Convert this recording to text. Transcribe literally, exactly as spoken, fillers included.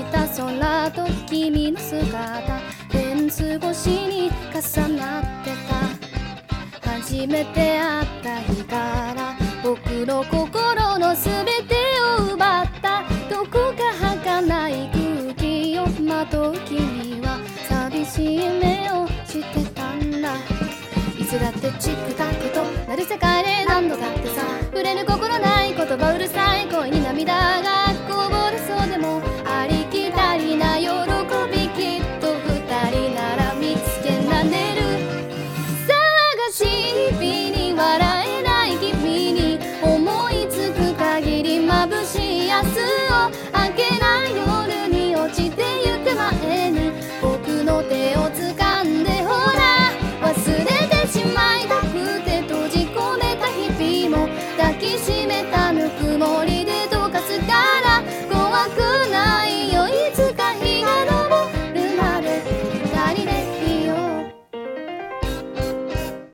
た空と君の姿、フェンス越しに重なってた。初めて会った日から僕の心の全てを奪った。どこか儚い空気をまとう君は寂しい目をしてたんだ。いつだってチックだけどなる世界で何度だってさ、触れる心ない